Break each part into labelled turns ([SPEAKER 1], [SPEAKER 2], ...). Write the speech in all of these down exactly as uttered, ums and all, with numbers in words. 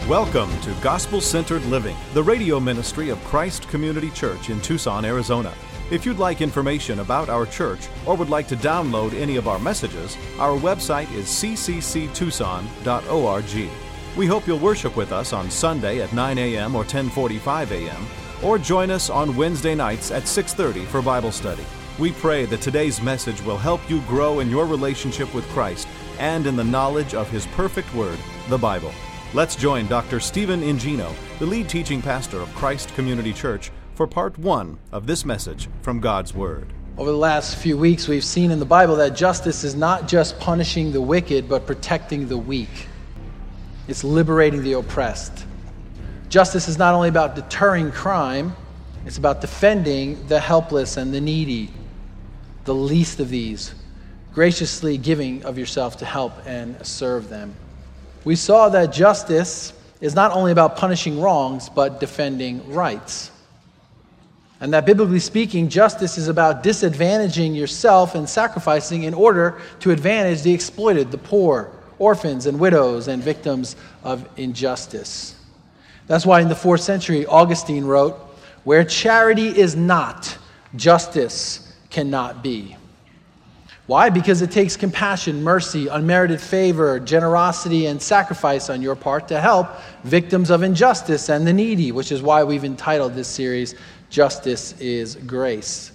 [SPEAKER 1] Welcome to Gospel-Centered Living, the radio ministry of Christ Community Church in Tucson, Arizona. If you'd like information about our church or would like to download any of our messages, our website is c c c tucson dot org. We hope you'll worship with us on Sunday at nine a.m. or ten forty-five a.m. or join us on Wednesday nights at six thirty for Bible study. We pray that today's message will help you grow in your relationship with Christ and in the knowledge of His perfect Word, the Bible. Let's join Doctor Stephen Ingino, the lead teaching pastor of Christ Community Church, for part one of this message from God's Word.
[SPEAKER 2] Over the last few weeks, we've seen in the Bible that justice is not just punishing the wicked, but protecting the weak. It's liberating the oppressed. Justice is not only about deterring crime, it's about defending the helpless and the needy, the least of these, graciously giving of yourself to help and serve them. We saw that justice is not only about punishing wrongs, but defending rights. And that biblically speaking, justice is about disadvantaging yourself and sacrificing in order to advantage the exploited, the poor, orphans and widows and victims of injustice. That's why in the fourth century, Augustine wrote, "Where charity is not, justice cannot be." Why? Because it takes compassion, mercy, unmerited favor, generosity, and sacrifice on your part to help victims of injustice and the needy, which is why we've entitled this series, Justice is Grace.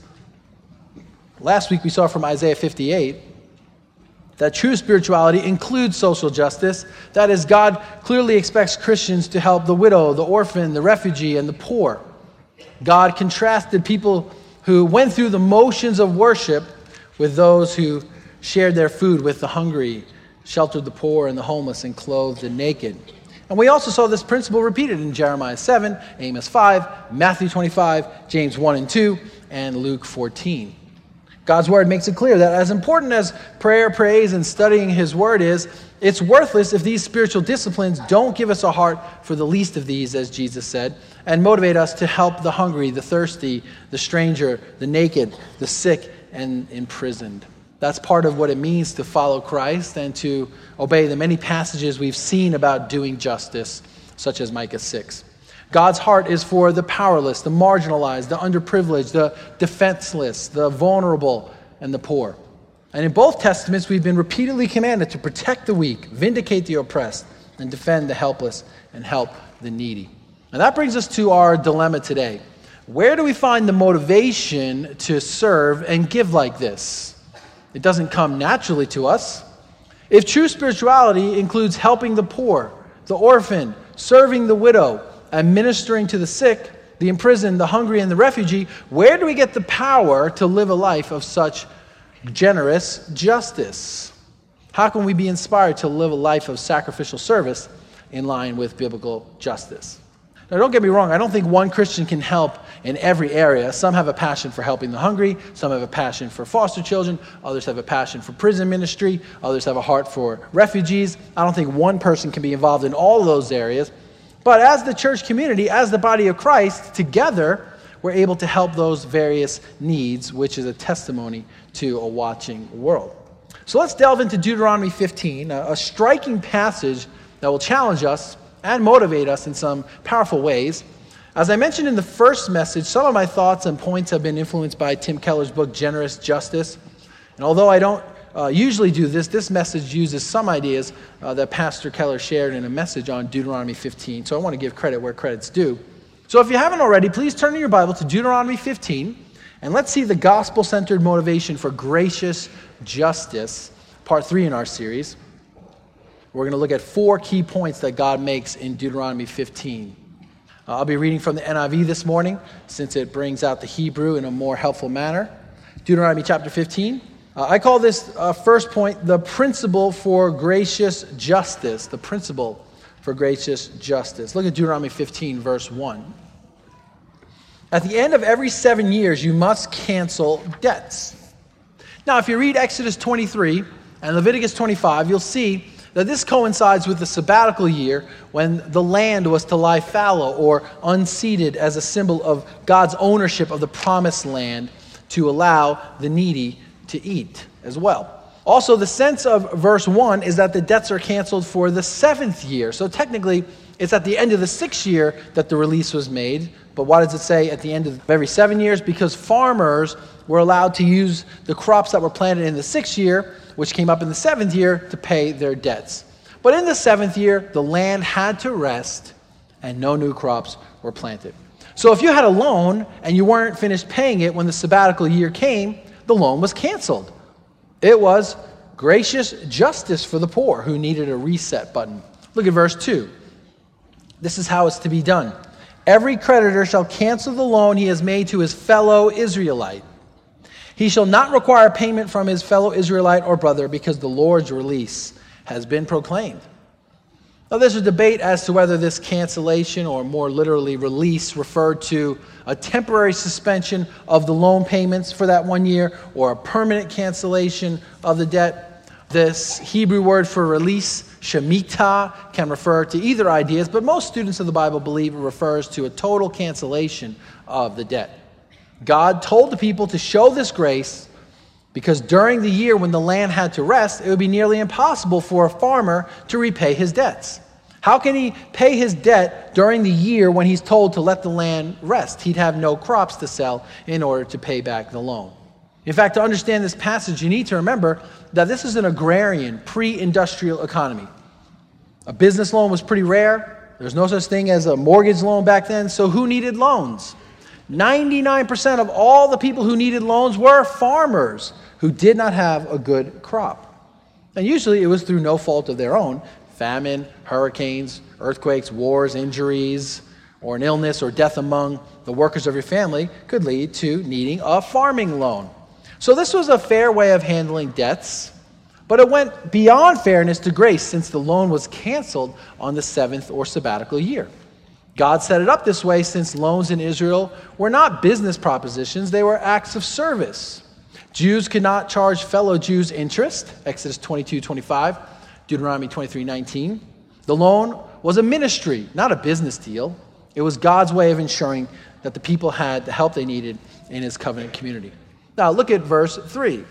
[SPEAKER 2] Last week we saw from Isaiah fifty-eight that true spirituality includes social justice. That is, God clearly expects Christians to help the widow, the orphan, the refugee, and the poor. God contrasted people who went through the motions of worship with those who shared their food with the hungry, sheltered the poor and the homeless, and clothed the naked. And we also saw this principle repeated in Jeremiah seven, Amos five, Matthew twenty-five, James one and two, and Luke fourteen. God's Word makes it clear that as important as prayer, praise, and studying His Word is, it's worthless if these spiritual disciplines don't give us a heart for the least of these, as Jesus said, and motivate us to help the hungry, the thirsty, the stranger, the naked, the sick, and imprisoned. That's part of what it means to follow Christ and to obey the many passages we've seen about doing justice, such as Micah six. God's heart is for the powerless, the marginalized, the underprivileged, the defenseless, the vulnerable, and the poor. And in both testaments, we've been repeatedly commanded to protect the weak, vindicate the oppressed, and defend the helpless and help the needy. And that brings us to our dilemma today. Where do we find the motivation to serve and give like this? It doesn't come naturally to us. If true spirituality includes helping the poor, the orphan, serving the widow, and ministering to the sick, the imprisoned, the hungry, and the refugee, where do we get the power to live a life of such generous justice? How can we be inspired to live a life of sacrificial service in line with biblical justice? Now, don't get me wrong, I don't think one Christian can help in every area. Some have a passion for helping the hungry, some have a passion for foster children, others have a passion for prison ministry, others have a heart for refugees. I don't think one person can be involved in all of those areas. But as the church community, as the body of Christ, together, we're able to help those various needs, which is a testimony to a watching world. So let's delve into Deuteronomy fifteen, a striking passage that will challenge us and motivate us in some powerful ways. As I mentioned in the first message, some of my thoughts and points have been influenced by Tim Keller's book, Generous Justice. And although I don't uh, usually do this, this message uses some ideas uh, that Pastor Keller shared in a message on Deuteronomy fifteen. So I want to give credit where credit's due. So if you haven't already, please turn in your Bible to Deuteronomy fifteen, and let's see the gospel-centered motivation for gracious justice, part three in our series. We're going to look at four key points that God makes in Deuteronomy fifteen. Uh, I'll be reading from the N I V this morning, since it brings out the Hebrew in a more helpful manner. Deuteronomy chapter fifteen. Uh, I call this uh, first point the principle for gracious justice. The principle for gracious justice. Look at Deuteronomy fifteen, verse one. At the end of every seven years, you must cancel debts. Now, if you read Exodus twenty-three and Leviticus twenty-five, you'll see that this coincides with the sabbatical year when the land was to lie fallow or unseeded as a symbol of God's ownership of the promised land to allow the needy to eat as well. Also, the sense of verse one is that the debts are canceled for the seventh year. So technically, it's at the end of the sixth year that the release was made. But why does it say at the end of every seven years? Because farmers were allowed to use the crops that were planted in the sixth year, which came up in the seventh year, to pay their debts. But in the seventh year, the land had to rest and no new crops were planted. So if you had a loan and you weren't finished paying it when the sabbatical year came, the loan was canceled. It was gracious justice for the poor who needed a reset button. Look at verse two. This is how it's to be done. Every creditor shall cancel the loan he has made to his fellow Israelite. He shall not require payment from his fellow Israelite or brother, because the Lord's release has been proclaimed. Now, there's a debate as to whether this cancellation, or more literally release, referred to a temporary suspension of the loan payments for that one year or a permanent cancellation of the debt. This Hebrew word for release, shemitah, can refer to either ideas, but most students of the Bible believe it refers to a total cancellation of the debt. God told the people to show this grace because during the year when the land had to rest, it would be nearly impossible for a farmer to repay his debts. How can he pay his debt during the year when he's told to let the land rest? He'd have no crops to sell in order to pay back the loan. In fact, to understand this passage, you need to remember that this is an agrarian, pre-industrial economy. A business loan was pretty rare. There's no such thing as a mortgage loan back then, so who needed loans? ninety-nine percent of all the people who needed loans were farmers who did not have a good crop. And usually it was through no fault of their own. Famine, hurricanes, earthquakes, wars, injuries, or an illness or death among the workers of your family could lead to needing a farming loan. So this was a fair way of handling debts, but it went beyond fairness to grace since the loan was canceled on the seventh or sabbatical year. God set it up this way since loans in Israel were not business propositions, they were acts of service. Jews could not charge fellow Jews interest, Exodus twenty-two twenty-five, Deuteronomy twenty-three nineteen. The loan was a ministry, not a business deal. It was God's way of ensuring that the people had the help they needed in his covenant community. Now look at verse three.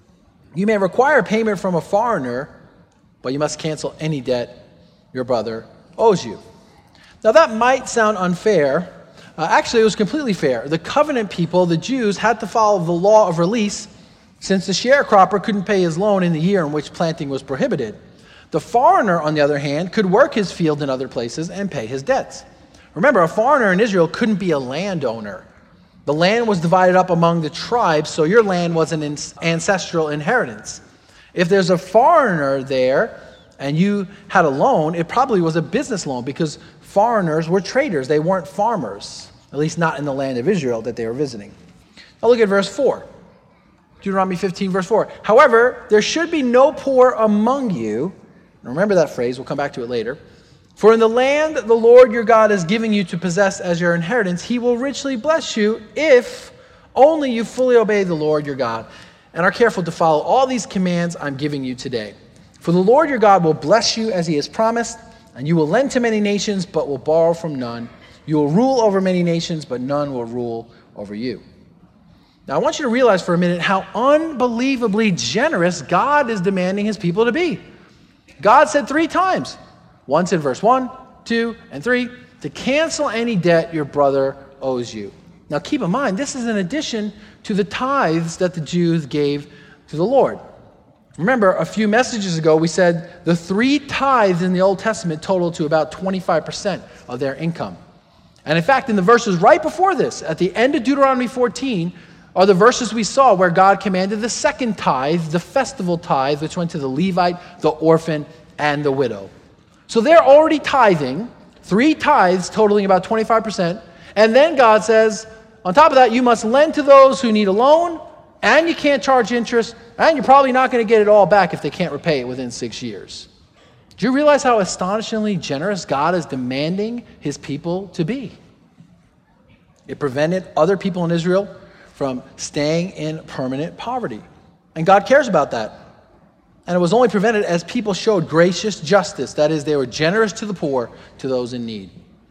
[SPEAKER 2] You may require payment from a foreigner, but you must cancel any debt your brother owes you. Now that might sound unfair. Uh, actually, it was completely fair. The covenant people, the Jews, had to follow the law of release since the sharecropper couldn't pay his loan in the year in which planting was prohibited. The foreigner, on the other hand, could work his field in other places and pay his debts. Remember, a foreigner in Israel couldn't be a landowner. The land was divided up among the tribes, so your land was an ancestral inheritance. If there's a foreigner there and you had a loan, it probably was a business loan because foreigners were traders. They weren't farmers, at least not in the land of Israel that they were visiting. Now look at verse four. Deuteronomy fifteen, verse four. However, there should be no poor among you. Remember that phrase. We'll come back to it later. For in the land the Lord your God is giving you to possess as your inheritance, he will richly bless you if only you fully obey the Lord your God and are careful to follow all these commands I'm giving you today. For the Lord your God will bless you as he has promised, and you will lend to many nations, but will borrow from none. You will rule over many nations, but none will rule over you. Now, I want you to realize for a minute how unbelievably generous God is demanding his people to be. God said three times, once in verse one, two, and three, to cancel any debt your brother owes you. Now, keep in mind, this is in addition to the tithes that the Jews gave to the Lord. Remember, a few messages ago, we said the three tithes in the Old Testament totaled to about twenty-five percent of their income. And in fact, in the verses right before this, at the end of Deuteronomy fourteen, are the verses we saw where God commanded the second tithe, the festival tithe, which went to the Levite, the orphan, and the widow. So they're already tithing, three tithes totaling about twenty-five percent. And then God says, on top of that, you must lend to those who need a loan, and you can't charge interest, and you're probably not going to get it all back if they can't repay it within six years. Do you realize how astonishingly generous God is demanding his people to be? It prevented other people in Israel from staying in permanent poverty. And God cares about that. And it was only prevented as people showed gracious justice. That is, they were generous to the poor, to those in need.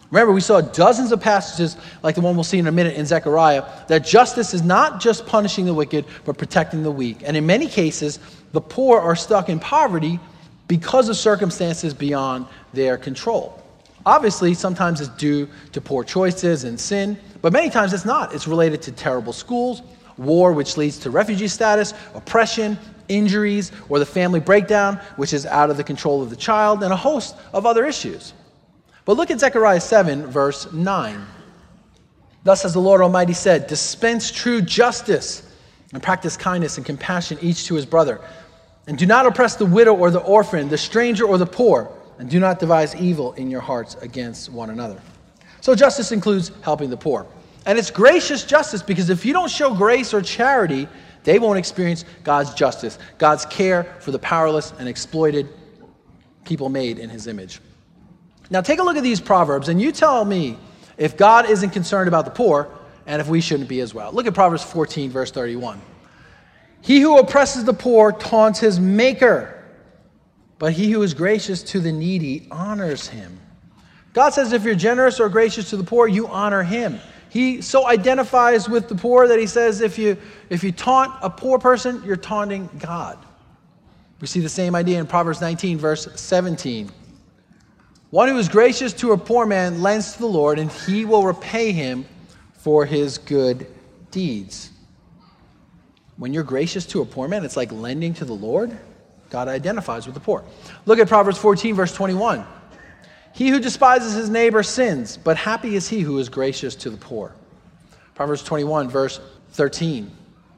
[SPEAKER 2] Remember, we saw dozens of passages like the one we'll see in a minute in Zechariah, that justice is not just punishing the wicked, but protecting the weak. And in many cases, the poor are stuck in poverty because of circumstances beyond their control. Obviously, sometimes it's due to poor choices and sin, but many times it's not. It's related to terrible schools, war, which leads to refugee status, oppression, injuries, or the family breakdown, which is out of the control of the child, and a host of other issues. But look at Zechariah seven, verse nine. Thus has the Lord Almighty said, dispense true justice and practice kindness and compassion each to his brother. And do not oppress the widow or the orphan, the stranger or the poor, and do not devise evil in your hearts against one another. So justice includes helping the poor. And it's gracious justice, because if you don't show grace or charity, they won't experience God's justice, God's care for the powerless and exploited people made in his image. Now take a look at these Proverbs, and you tell me if God isn't concerned about the poor, and if we shouldn't be as well. Look at Proverbs fourteen, verse thirty-one. He who oppresses the poor taunts his maker, but he who is gracious to the needy honors him. God says if you're generous or gracious to the poor, you honor him. He so identifies with the poor that he says if you, if you taunt a poor person, you're taunting God. We see the same idea in Proverbs nineteen, verse seventeen. One who is gracious to a poor man lends to the Lord, and he will repay him for his good deeds. When you're gracious to a poor man, it's like lending to the Lord. God identifies with the poor. Look at Proverbs fourteen, verse twenty-one. He who despises his neighbor sins, but happy is he who is gracious to the poor. Proverbs twenty-one, verse thirteen.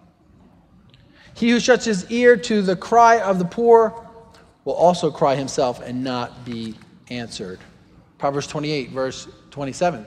[SPEAKER 2] He who shuts his ear to the cry of the poor will also cry himself and not be answered. Proverbs twenty-eight, verse twenty-seven.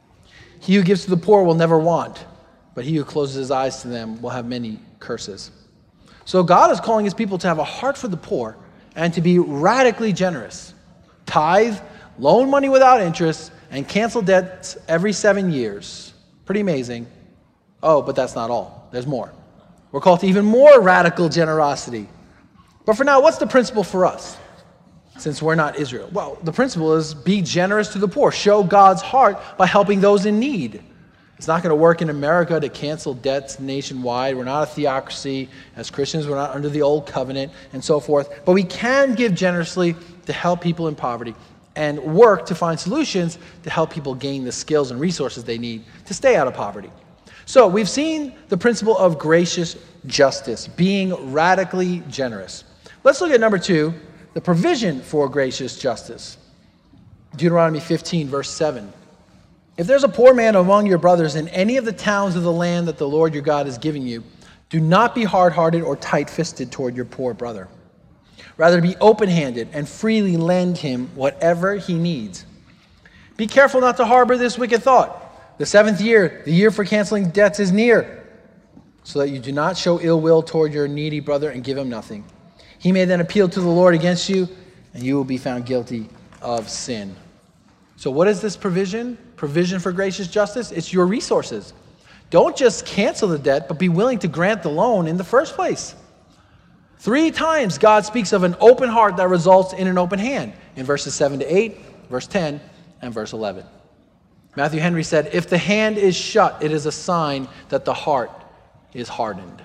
[SPEAKER 2] He who gives to the poor will never want, but he who closes his eyes to them will have many curses. So God is calling his people to have a heart for the poor and to be radically generous. Tithe, loan money without interest, and cancel debts every seven years. Pretty amazing. Oh, but that's not all. There's more. We're called to even more radical generosity. But for now, what's the principle for us? Since we're not Israel. Well, the principle is be generous to the poor. Show God's heart by helping those in need. It's not going to work in America to cancel debts nationwide. We're not a theocracy. As Christians, we're not under the old covenant and so forth. But we can give generously to help people in poverty and work to find solutions to help people gain the skills and resources they need to stay out of poverty. So we've seen the principle of gracious justice, being radically generous. Let's look at number two, the provision for gracious justice. Deuteronomy fifteen, verse seven. If there's a poor man among your brothers in any of the towns of the land that the Lord your God is giving you, do not be hard-hearted or tight-fisted toward your poor brother. Rather, be open-handed and freely lend him whatever he needs. Be careful not to harbor this wicked thought. The seventh year, the year for canceling debts, is near, so that you do not show ill will toward your needy brother and give him nothing. He may then appeal to the Lord against you, and you will be found guilty of sin. So what is this provision? Provision for gracious justice? It's your resources. Don't just cancel the debt, but be willing to grant the loan in the first place. Three times God speaks of an open heart that results in an open hand. In verses seven to eight, verse ten, and verse eleven. Matthew Henry said, if the hand is shut, it is a sign that the heart is hardened.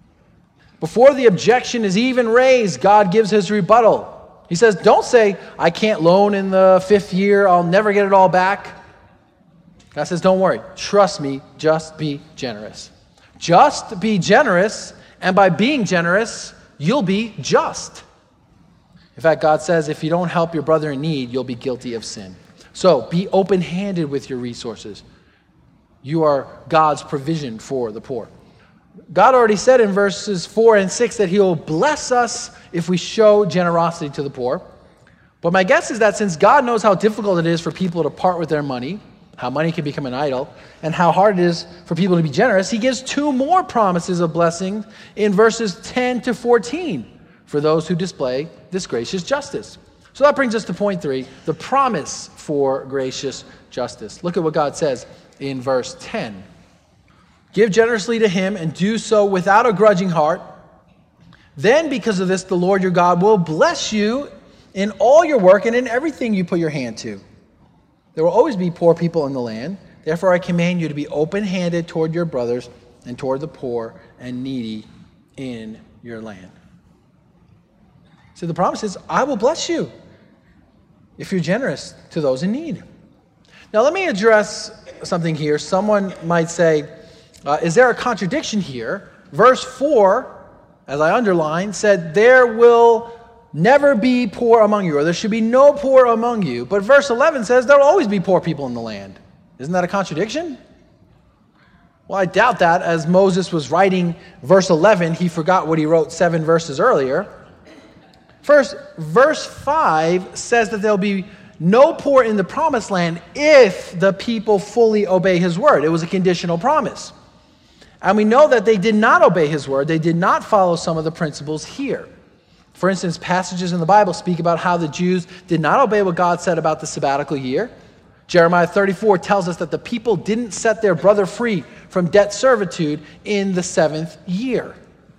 [SPEAKER 2] Before the objection is even raised, God gives his rebuttal. He says, don't say, I can't loan in the fifth year, I'll never get it all back. God says, don't worry, trust me, just be generous. Just be generous, and by being generous, you'll be just. In fact, God says, if you don't help your brother in need, you'll be guilty of sin. So be open-handed with your resources. You are God's provision for the poor. God already said in verses four and six that he will bless us if we show generosity to the poor. But my guess is that since God knows how difficult it is for people to part with their money, how money can become an idol, and how hard it is for people to be generous, he gives two more promises of blessing in verses ten to fourteen for those who display this gracious justice. So that brings us to point three, the promise for gracious justice. Look at what God says in verse ten. Give generously to him and do so without a grudging heart. Then because of this, the Lord your God will bless you in all your work and in everything you put your hand to. There will always be poor people in the land. Therefore, I command you to be open-handed toward your brothers and toward the poor and needy in your land. So the promise is, I will bless you if you're generous to those in need. Now, let me address something here. Someone might say, uh, is there a contradiction here? Verse four, as I underlined, said, there will never be poor among you, or there should be no poor among you. But verse eleven says there will always be poor people in the land. Isn't that a contradiction? Well, I doubt that. As Moses was writing verse eleven, he forgot what he wrote seven verses earlier. First, verse five says that there'll be no poor in the promised land if the people fully obey his word. It was a conditional promise. And we know that they did not obey his word. They did not follow some of the principles here. For instance, passages in the Bible speak about how the Jews did not obey what God said about the sabbatical year. Jeremiah thirty-four tells us that the people didn't set their brother free from debt servitude in the seventh year.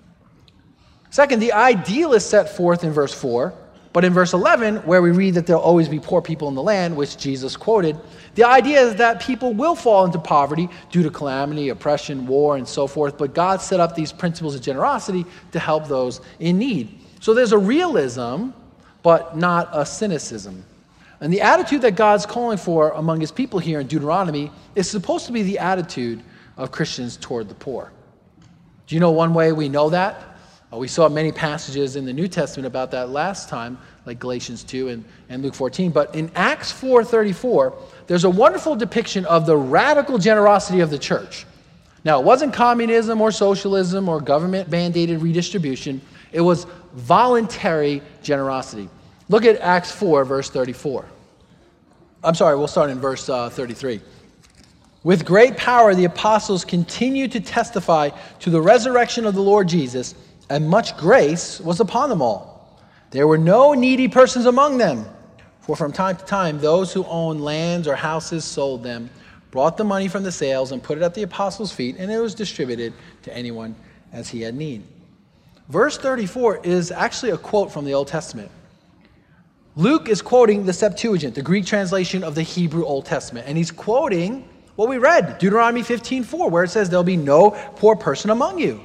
[SPEAKER 2] Second, the ideal is set forth in verse four, but in verse eleven, where we read that there'll always be poor people in the land, which Jesus quoted, the idea is that people will fall into poverty due to calamity, oppression, war, and so forth, but God set up these principles of generosity to help those in need. So there's a realism, but not a cynicism. And the attitude that God's calling for among his people here in Deuteronomy is supposed to be the attitude of Christians toward the poor. Do you know one way we know that? Uh, we saw many passages in the New Testament about that last time, like Galatians two and, and Luke fourteen. But in Acts four thirty-four, there's a wonderful depiction of the radical generosity of the church. Now, it wasn't communism or socialism or government-mandated redistribution. It was voluntary generosity. Look at Acts four, verse thirty-four. I'm sorry, we'll start in verse uh, thirty-three. With great power, the apostles continued to testify to the resurrection of the Lord Jesus, and much grace was upon them all. There were no needy persons among them, for from time to time those who owned lands or houses sold them, brought the money from the sales, and put it at the apostles' feet, and it was distributed to anyone as he had need. Verse thirty-four is actually a quote from the Old Testament. Luke is quoting the Septuagint, the Greek translation of the Hebrew Old Testament, and he's quoting what we read, Deuteronomy fifteen four, where it says there'll be no poor person among you.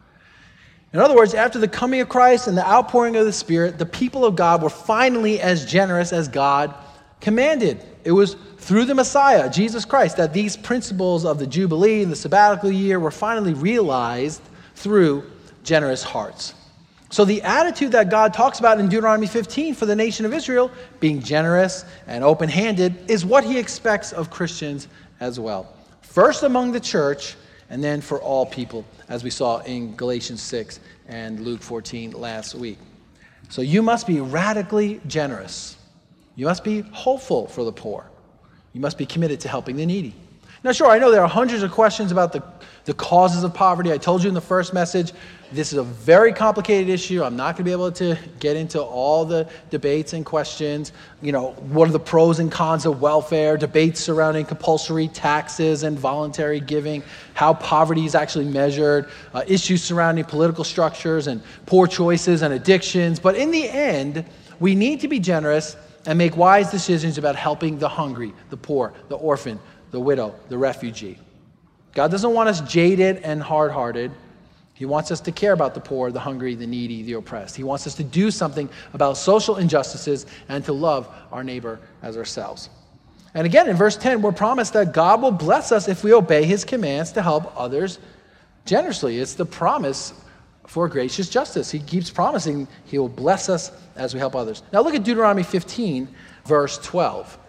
[SPEAKER 2] In other words, after the coming of Christ and the outpouring of the Spirit, the people of God were finally as generous as God commanded. It was through the Messiah, Jesus Christ, that these principles of the Jubilee and the sabbatical year were finally realized through generous hearts. So the attitude that God talks about in Deuteronomy fifteen for the nation of Israel, being generous and open-handed, is what he expects of Christians as well. First among the church, and then for all people, as we saw in Galatians six and Luke fourteen last week. So you must be radically generous. You must be hopeful for the poor. You must be committed to helping the needy. Now, sure, I know there are hundreds of questions about the, the causes of poverty. I told you in the first message, this is a very complicated issue. I'm not going to be able to get into all the debates and questions. You know, what are the pros and cons of welfare, debates surrounding compulsory taxes and voluntary giving, how poverty is actually measured, uh, issues surrounding political structures and poor choices and addictions. But in the end, we need to be generous and make wise decisions about helping the hungry, the poor, the orphan, the widow, the refugee. God doesn't want us jaded and hard-hearted. He wants us to care about the poor, the hungry, the needy, the oppressed. He wants us to do something about social injustices and to love our neighbor as ourselves. And again, in verse ten, we're promised that God will bless us if we obey his commands to help others generously. It's the promise for gracious justice. He keeps promising he will bless us as we help others. Now look at Deuteronomy fifteen, verse twelve.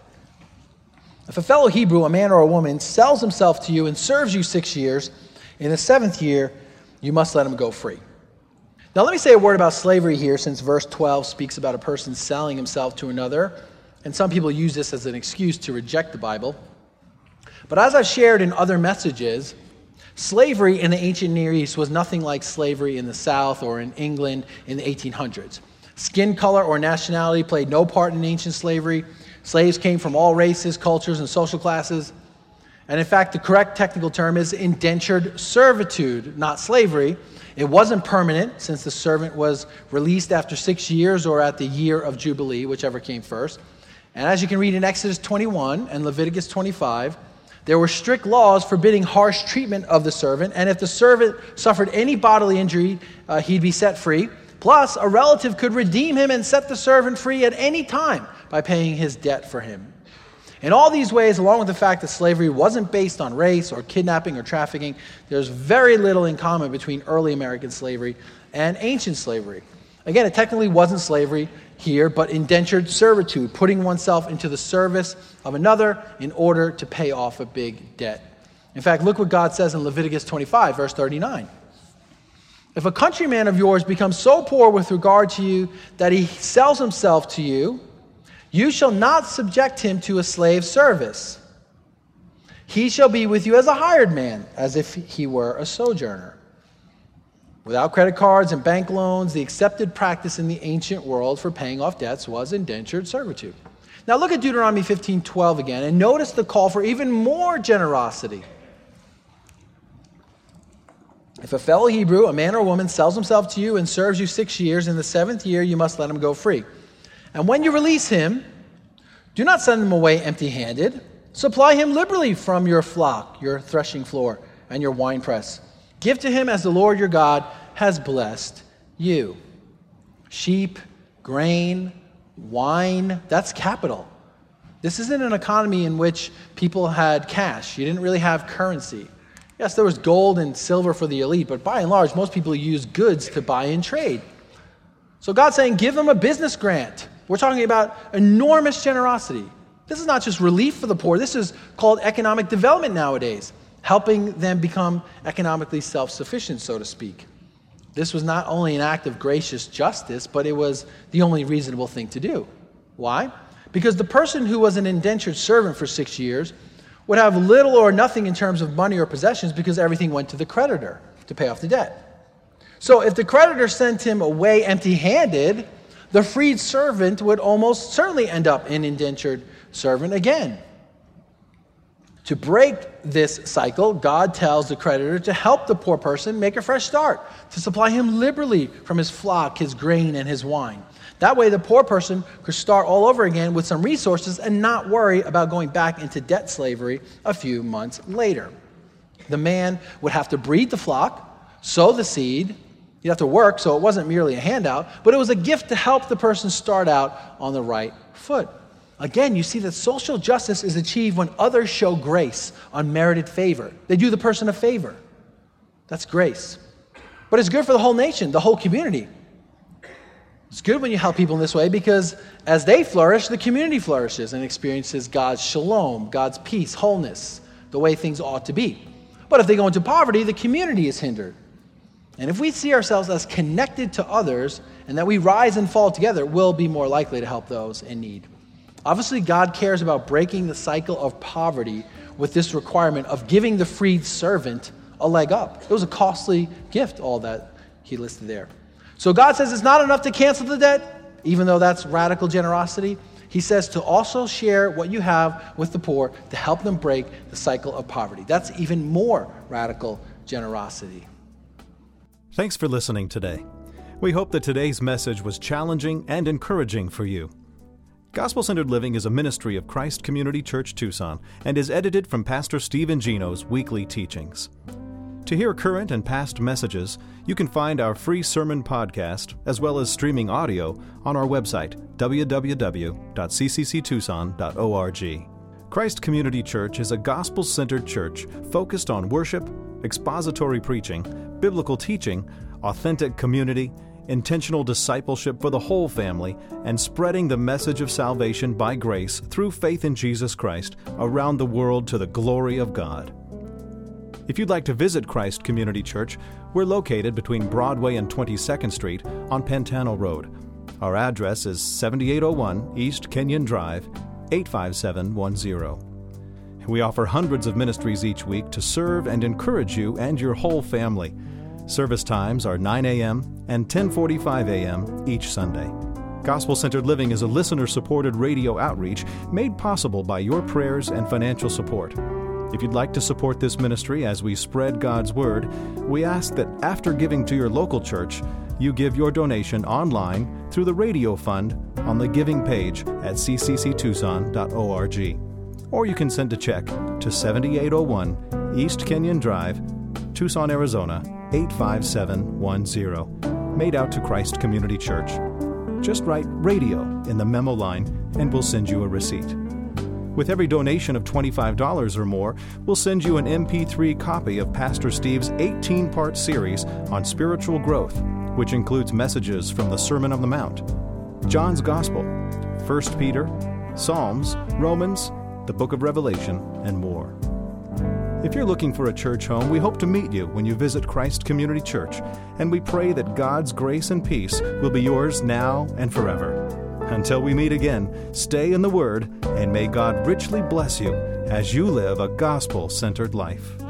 [SPEAKER 2] If a fellow Hebrew, a man or a woman, sells himself to you and serves you six years, in the seventh year, you must let him go free. Now let me say a word about slavery here, since verse twelve speaks about a person selling himself to another, and some people use this as an excuse to reject the Bible. But as I've shared in other messages, slavery in the ancient Near East was nothing like slavery in the South or in England in the eighteen hundreds. Skin color or nationality played no part in ancient slavery. Slaves came from all races, cultures, and social classes. And in fact, the correct technical term is indentured servitude, not slavery. It wasn't permanent, since the servant was released after six years or at the year of Jubilee, whichever came first. And as you can read in Exodus twenty-one and Leviticus twenty-five, there were strict laws forbidding harsh treatment of the servant, and if the servant suffered any bodily injury, uh, he'd be set free. Plus, a relative could redeem him and set the servant free at any time by paying his debt for him. In all these ways, along with the fact that slavery wasn't based on race or kidnapping or trafficking, there's very little in common between early American slavery and ancient slavery. Again, it technically wasn't slavery here, but indentured servitude, putting oneself into the service of another in order to pay off a big debt. In fact, look what God says in Leviticus twenty-five, verse thirty-nine. If a countryman of yours becomes so poor with regard to you that he sells himself to you, you shall not subject him to a slave service. He shall be with you as a hired man, as if he were a sojourner. Without credit cards and bank loans, the accepted practice in the ancient world for paying off debts was indentured servitude. Now look at Deuteronomy fifteen twelve again, and notice the call for even more generosity. If a fellow Hebrew, a man or woman, sells himself to you and serves you six years, in the seventh year you must let him go free. And when you release him, do not send him away empty-handed. Supply him liberally from your flock, your threshing floor, and your winepress. Give to him as the Lord your God has blessed you. Sheep, grain, wine, that's capital. This isn't an economy in which people had cash. You didn't really have currency. Yes, there was gold and silver for the elite, but by and large, most people used goods to buy and trade. So God's saying, give them a business grant. We're talking about enormous generosity. This is not just relief for the poor. This is called economic development nowadays, helping them become economically self-sufficient, so to speak. This was not only an act of gracious justice, but it was the only reasonable thing to do. Why? Because the person who was an indentured servant for six years would have little or nothing in terms of money or possessions because everything went to the creditor to pay off the debt. So if the creditor sent him away empty-handed, the freed servant would almost certainly end up an indentured servant again. To break this cycle, God tells the creditor to help the poor person make a fresh start, to supply him liberally from his flock, his grain, and his wine. That way, the poor person could start all over again with some resources and not worry about going back into debt slavery a few months later. The man would have to breed the flock, sow the seed. He'd have to work, so it wasn't merely a handout, but it was a gift to help the person start out on the right foot. Again, you see that social justice is achieved when others show grace, unmerited favor. They do the person a favor. That's grace. But it's good for the whole nation, the whole community. It's good when you help people in this way because as they flourish, the community flourishes and experiences God's shalom, God's peace, wholeness, the way things ought to be. But if they go into poverty, the community is hindered. And if we see ourselves as connected to others and that we rise and fall together, we'll be more likely to help those in need. Obviously, God cares about breaking the cycle of poverty with this requirement of giving the freed servant a leg up. It was a costly gift, all that he listed there. So God says it's not enough to cancel the debt, even though that's radical generosity. He says to also share what you have with the poor to help them break the cycle of poverty. That's even more radical generosity.
[SPEAKER 1] Thanks for listening today. We hope that today's message was challenging and encouraging for you. Gospel-Centered Living is a ministry of Christ Community Church Tucson and is edited from Pastor Stephen Gino's weekly teachings. To hear current and past messages, you can find our free sermon podcast as well as streaming audio on our website, w w w dot c c c tucson dot org. Christ Community Church is a gospel-centered church focused on worship, expository preaching, biblical teaching, authentic community, intentional discipleship for the whole family, and spreading the message of salvation by grace through faith in Jesus Christ around the world to the glory of God. If you'd like to visit Christ Community Church, we're located between Broadway and twenty-second Street on Pantano Road. Our address is seventy-eight oh one East Kenyon Drive, eight five seven one zero. We offer hundreds of ministries each week to serve and encourage you and your whole family. Service times are nine a.m. and ten forty-five a.m. each Sunday. Gospel-Centered Living is a listener-supported radio outreach made possible by your prayers and financial support. If you'd like to support this ministry as we spread God's Word, we ask that after giving to your local church, you give your donation online through the Radio Fund on the giving page at c c c tucson dot org. Or you can send a check to seventy-eight oh one East Kenyon Drive, Tucson, Arizona, eight five seven one zero, made out to Christ Community Church. Just write radio in the memo line and we'll send you a receipt. With every donation of twenty-five dollars or more, we'll send you an M P three copy of Pastor Steve's eighteen-part series on spiritual growth, which includes messages from the Sermon on the Mount, John's Gospel, First Peter, Psalms, Romans, the Book of Revelation, and more. If you're looking for a church home, we hope to meet you when you visit Christ Community Church, and we pray that God's grace and peace will be yours now and forever. Until we meet again, stay in the Word, and may God richly bless you as you live a gospel-centered life.